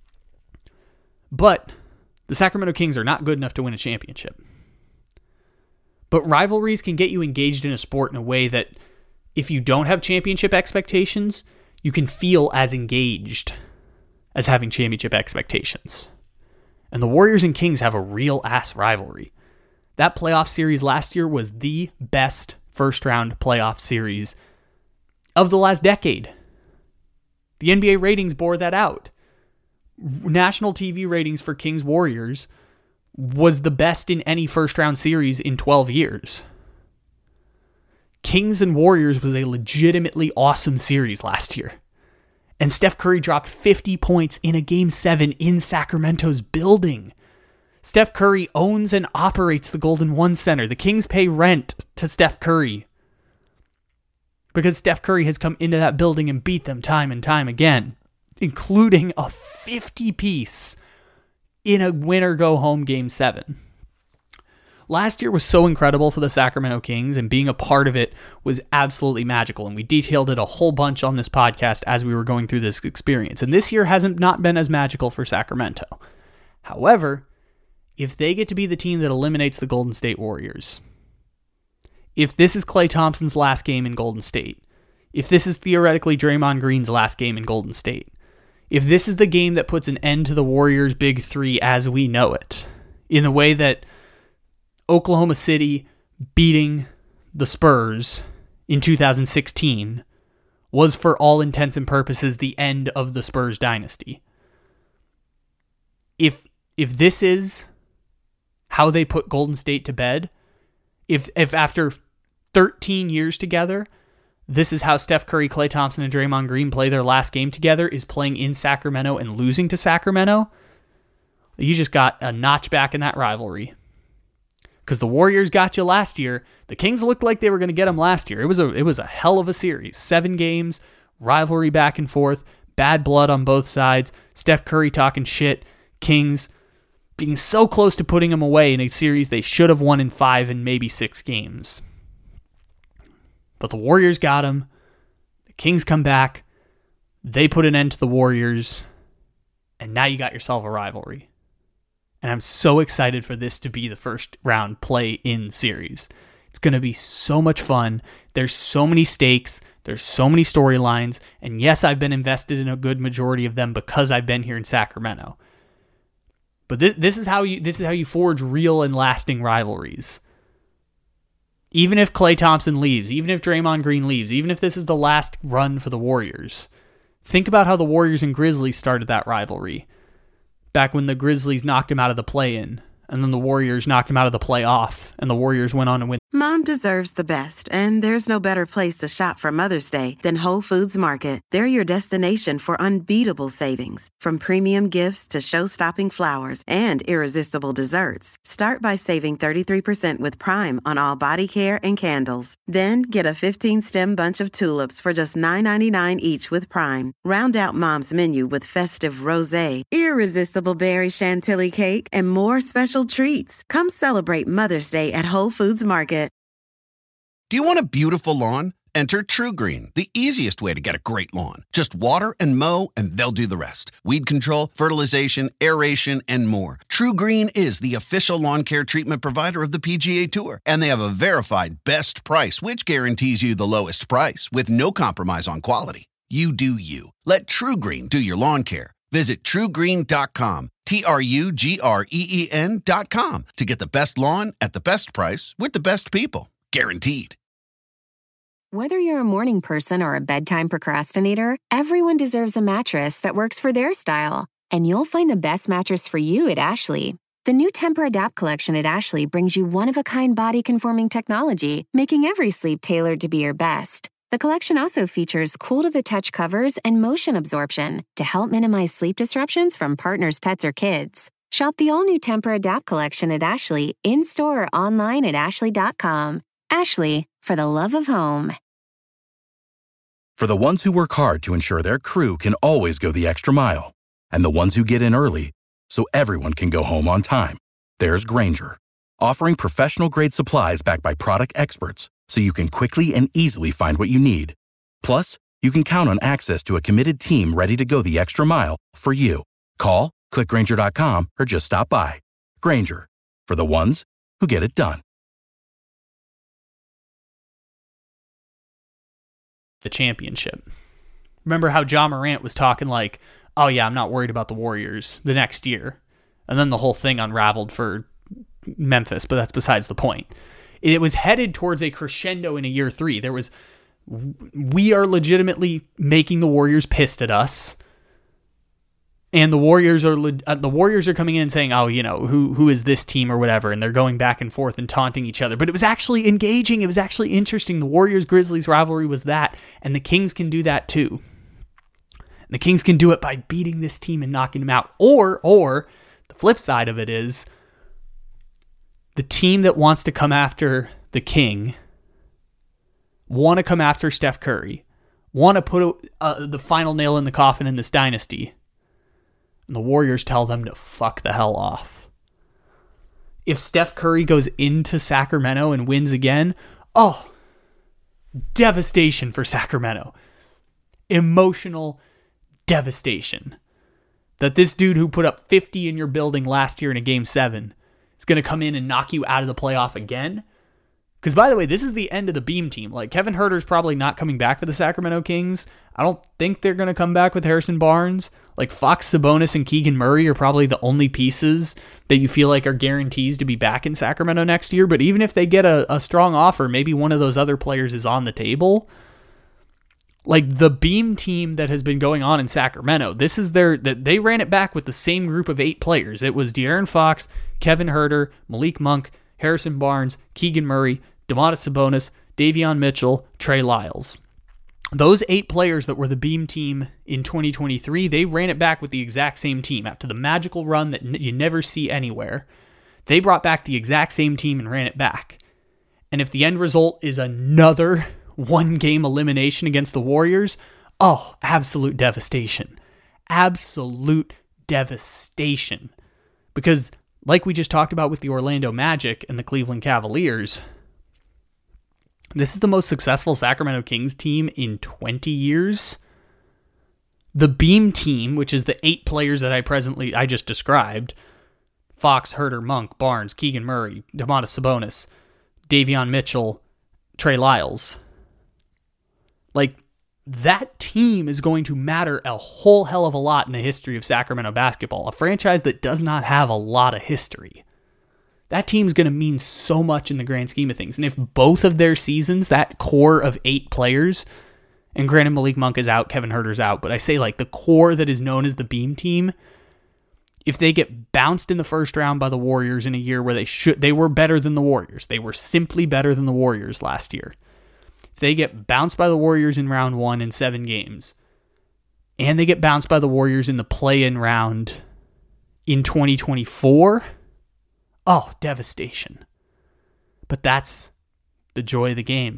But the Sacramento Kings are not good enough to win a championship. But rivalries can get you engaged in a sport in a way that if you don't have championship expectations, you can feel as engaged as having championship expectations. And the Warriors and Kings have a real-ass rivalry. That playoff series last year was the best first-round playoff series of the last decade. The N B A ratings bore that out. National T V ratings for Kings Warriors was the best in any first-round series in twelve years. Kings and Warriors was a legitimately awesome series last year. And Steph Curry dropped fifty points in a Game seven in Sacramento's building. Steph Curry owns and operates the Golden One Center. The Kings pay rent to Steph Curry because Steph Curry has come into that building and beat them time and time again, including a fifty-piece in a winner-go-home Game seven. Last year was so incredible for the Sacramento Kings, and being a part of it was absolutely magical, and we detailed it a whole bunch on this podcast as we were going through this experience. And this year hasn't not been as magical for Sacramento. However, if they get to be the team that eliminates the Golden State Warriors, if this is Klay Thompson's last game in Golden State, if this is theoretically Draymond Green's last game in Golden State, if this is the game that puts an end to the Warriors' big three as we know it, in the way that Oklahoma City beating the Spurs in two thousand sixteen was for all intents and purposes the end of the Spurs dynasty. If if this is how they put Golden State to bed, if if after thirteen years together, this is how Steph Curry, Klay Thompson, and Draymond Green play their last game together, is playing in Sacramento and losing to Sacramento, you just got a notch back in that rivalry. Because the Warriors got you last year. The Kings looked like they were going to get them last year. It was a it was a hell of a series. Seven games, rivalry back and forth, bad blood on both sides, Steph Curry talking shit, Kings being so close to putting them away in a series they should have won in five and maybe six games. But the Warriors got them. The Kings come back. They put an end to the Warriors. And now you got yourself a rivalry. And I'm so excited for this to be the first round play-in series. It's going to be so much fun. There's so many stakes. There's so many storylines. And yes, I've been invested in a good majority of them because I've been here in Sacramento. But this, this is how you this is how you forge real and lasting rivalries. Even if Klay Thompson leaves, even if Draymond Green leaves, even if this is the last run for the Warriors, think about how the Warriors and Grizzlies started that rivalry. Back when the Grizzlies knocked him out of the play-in, and then the Warriors knocked him out of the playoff, and the Warriors went on to win. Mom deserves the best, and there's no better place to shop for Mother's Day than Whole Foods Market. They're your destination for unbeatable savings, from premium gifts to show-stopping flowers and irresistible desserts. Start by saving thirty-three percent with Prime on all body care and candles. Then get a fifteen-stem bunch of tulips for just nine ninety-nine each with Prime. Round out Mom's menu with festive rosé, irresistible berry chantilly cake, and more special treats. Come celebrate Mother's Day at Whole Foods Market. Do you want a beautiful lawn? Enter TruGreen, the easiest way to get a great lawn. Just water and mow, and they'll do the rest. Weed control, fertilization, aeration, and more. TruGreen is the official lawn care treatment provider of the P G A Tour, and they have a verified best price, which guarantees you the lowest price with no compromise on quality. You do you. Let TruGreen do your lawn care. Visit True Green dot com, T R U G R E E N dot com, to get the best lawn at the best price with the best people. Guaranteed. Whether you're a morning person or a bedtime procrastinator, everyone deserves a mattress that works for their style. And you'll find the best mattress for you at Ashley. The new Temper-Adapt collection at Ashley brings you one-of-a-kind body-conforming technology, making every sleep tailored to be your best. The collection also features cool-to-the-touch covers and motion absorption to help minimize sleep disruptions from partners, pets, or kids. Shop the all-new Temper-Adapt collection at Ashley, in-store or online at ashley dot com. Ashley, for the love of home. For the ones who work hard to ensure their crew can always go the extra mile, and the ones who get in early so everyone can go home on time, there's Grainger, offering professional-grade supplies backed by product experts so you can quickly and easily find what you need. Plus, you can count on access to a committed team ready to go the extra mile for you. Call, click Grainger dot com, or just stop by. Grainger, for the ones who get it done. The championship. Remember how Ja Morant was talking like, oh yeah, I'm not worried about the Warriors the next year. And then the whole thing unraveled for Memphis, but that's besides the point. It was headed towards a crescendo in a year three. There was, we are legitimately making the Warriors pissed at us. And the Warriors are uh, the Warriors are coming in and saying, oh, you know, who who is this team or whatever, and they're going back and forth and taunting each other. But it was actually engaging. It was actually interesting. The Warriors-Grizzlies rivalry was that, and the Kings can do that too. And the Kings can do it by beating this team and knocking them out. Or, or the flip side of it is the team that wants to come after the King, want to come after Steph Curry, want to put uh, the final nail in the coffin in this dynasty. And the Warriors tell them to fuck the hell off. If Steph Curry goes into Sacramento and wins again, oh, devastation for Sacramento. Emotional devastation. That this dude who put up fifty in your building last year in a game seven is going to come in and knock you out of the playoff again. Because, by the way, this is the end of the Beam team. Like, Kevin Huerter's probably not coming back for the Sacramento Kings. I don't think they're going to come back with Harrison Barnes. Like, Fox, Sabonis, and Keegan Murray are probably the only pieces that you feel like are guarantees to be back in Sacramento next year. But even if they get a, a strong offer, maybe one of those other players is on the table. Like, the Beam team that has been going on in Sacramento, this is their, that they ran it back with the same group of eight players. It was De'Aaron Fox, Kevin Huerter, Malik Monk, Harrison Barnes, Keegan Murray, Domantas Sabonis, Davion Mitchell, Trey Lyles. Those eight players that were the Beam team in twenty twenty-three, they ran it back with the exact same team. After the magical run that you never see anywhere, they brought back the exact same team and ran it back. And if the end result is another one-game elimination against the Warriors, oh, absolute devastation. Absolute devastation. Because, like we just talked about with the Orlando Magic and the Cleveland Cavaliers, this is the most successful Sacramento Kings team in twenty years. The Beam team, which is the eight players that I presently, I just described, Fox, Huerter, Monk, Barnes, Keegan Murray, Domantas Sabonis, Davion Mitchell, Trey Lyles. Like, that team is going to matter a whole hell of a lot in the history of Sacramento basketball. A franchise that does not have a lot of history. that team's going to mean so much in the grand scheme of things. And if both of their seasons, that core of eight players, and granted Malik Monk is out, Kevin Huerter's out, but I say like the core that is known as the Beam team, if they get bounced in the first round by the Warriors in a year where they should, they were better than the Warriors. They were simply better than the Warriors last year. If they get bounced by the Warriors in round one in seven games, and they get bounced by the Warriors in the play-in round in twenty twenty-four, oh, devastation. But that's the joy of the game.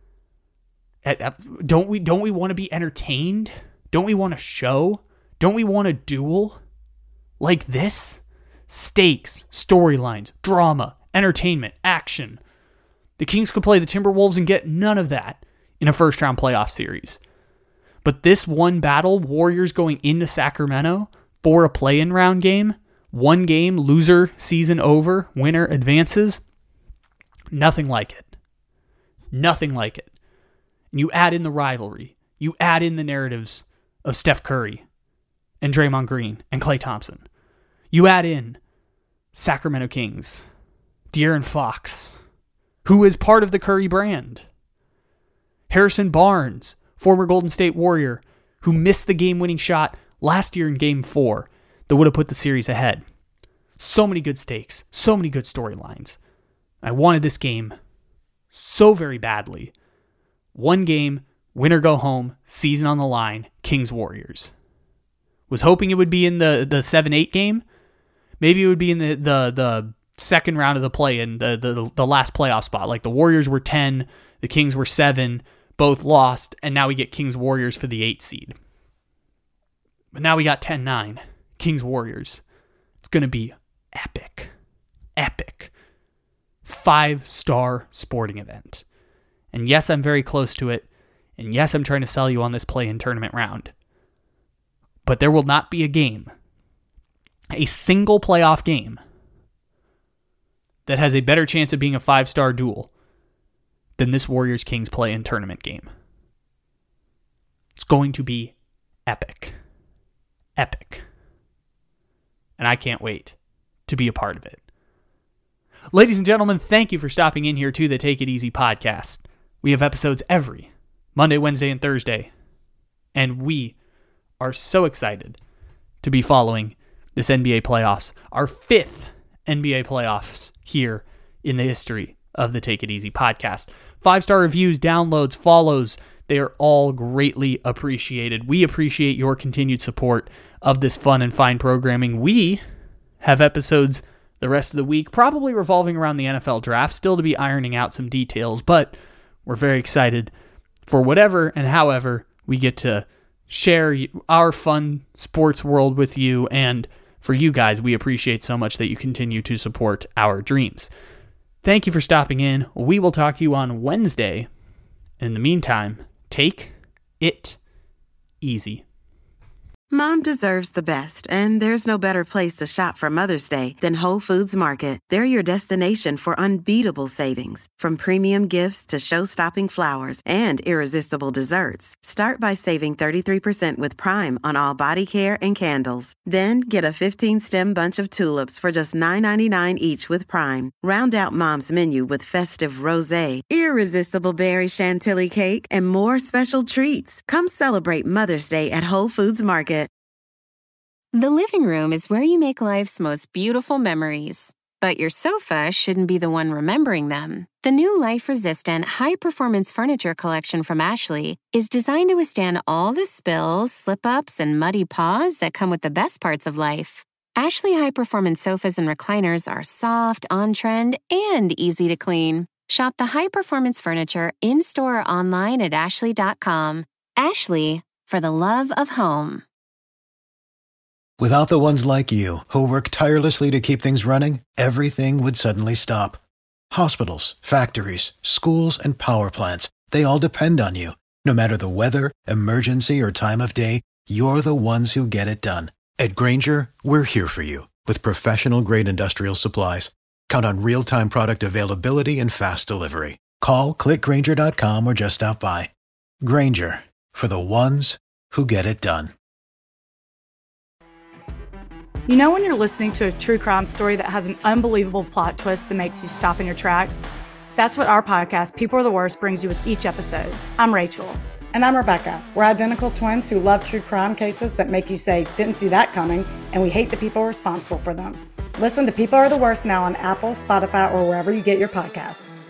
Don't we, don't we want to be entertained? Don't we want a show? Don't we want a duel? Like this? Stakes, storylines, drama, entertainment, action. The Kings could play the Timberwolves and get none of that in a first-round playoff series. But this one battle, Warriors going into Sacramento for a play-in round game, one game, loser, season over, winner advances, nothing like it. Nothing like it. And you add in the rivalry. You add in the narratives of Steph Curry and Draymond Green and Klay Thompson. You add in Sacramento Kings, De'Aaron Fox, who is part of the Curry brand. Harrison Barnes, former Golden State Warrior, who missed the game-winning shot last year in Game four that would have put the series ahead. So many good stakes, so many good storylines. I wanted this game so very badly. One game, win or go home, season on the line, Kings-Warriors. Was hoping it would be in the, the seven eight game. Maybe it would be in the, the, the second round of the play-in, the, the, the last playoff spot. Like the Warriors were ten, the Kings were seven, both lost, and now we get Kings-Warriors for the eight seed. But now we got ten nine, Kings-Warriors. It's going to be epic. Epic. Five-star sporting event. And yes, I'm very close to it. And yes, I'm trying to sell you on this play-in tournament round. But there will not be a game, a single playoff game, that has a better chance of being a five-star duel than this Warriors-Kings play-in tournament game. It's going to be epic. Epic. And I can't wait to be a part of it. Ladies and gentlemen, thank you for stopping in here to the Take It Easy podcast. We have episodes every Monday, Wednesday, and Thursday. And we are so excited to be following this N B A playoffs, our fifth N B A playoffs here in the history of the Take It Easy podcast. Five-star reviews, downloads, follows, they are all greatly appreciated. We appreciate your continued support of this fun and fine programming. We have episodes the rest of the week, probably revolving around the N F L draft, still to be ironing out some details, but we're very excited for whatever and however we get to share our fun sports world with you. And for you guys, we appreciate so much that you continue to support our dreams. Thank you for stopping in. We will talk to you on Wednesday. In the meantime, take it easy. Mom deserves the best, and there's no better place to shop for Mother's Day than Whole Foods Market. They're your destination for unbeatable savings, from premium gifts to show-stopping flowers and irresistible desserts. Start by saving thirty-three percent with Prime on all body care and candles. Then get a fifteen-stem bunch of tulips for just nine ninety-nine each with Prime. Round out Mom's menu with festive rosé, irresistible berry chantilly cake, and more special treats. Come celebrate Mother's Day at Whole Foods Market. The living room is where you make life's most beautiful memories. But your sofa shouldn't be the one remembering them. The new life-resistant, high-performance furniture collection from Ashley is designed to withstand all the spills, slip-ups, and muddy paws that come with the best parts of life. Ashley high-performance sofas and recliners are soft, on-trend, and easy to clean. Shop the high-performance furniture in-store or online at ashley dot com. Ashley, for the love of home. Without the ones like you, who work tirelessly to keep things running, everything would suddenly stop. Hospitals, factories, schools, and power plants, they all depend on you. No matter the weather, emergency, or time of day, you're the ones who get it done. At Grainger, we're here for you with professional-grade industrial supplies. Count on real-time product availability and fast delivery. Call, click Grainger dot com, or just stop by. Grainger, for the ones who get it done. You know when you're listening to a true crime story that has an unbelievable plot twist that makes you stop in your tracks? That's what our podcast, People Are the Worst, brings you with each episode. I'm Rachel. And I'm Rebecca. We're identical twins who love true crime cases that make you say, didn't see that coming, and we hate the people responsible for them. Listen to People Are the Worst now on Apple, Spotify, or wherever you get your podcasts.